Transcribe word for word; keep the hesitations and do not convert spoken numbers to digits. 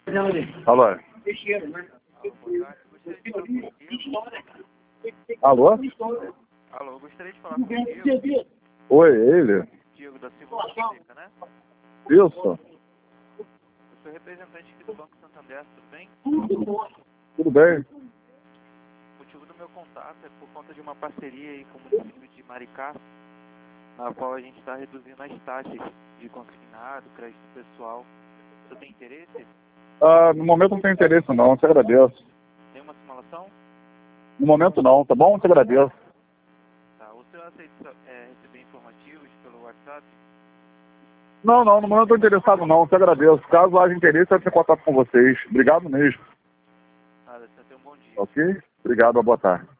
Alô? Alô? Alô, gostaria de falar com o Diego. Oi, ele? Diego da Silva Fonseca, né? Isso? Eu sou representante aqui do Banco Santander, tudo bem? Tudo bem? O motivo do meu contato é por conta de uma parceria aí com o município de Maricá, na qual a gente está reduzindo as taxas de consignado, crédito pessoal. Você tem interesse? Ah, no momento não tenho interesse não, te agradeço. Tem uma simulação? No momento não, tá bom? Te agradeço. Tá. O senhor aceita é, receber informativos pelo WhatsApp? Não, não, no momento não estou interessado não, te agradeço. Caso haja interesse, eu tenho contato com vocês. Obrigado mesmo. Nada, você tem um bom dia. Ok? Obrigado, boa tarde.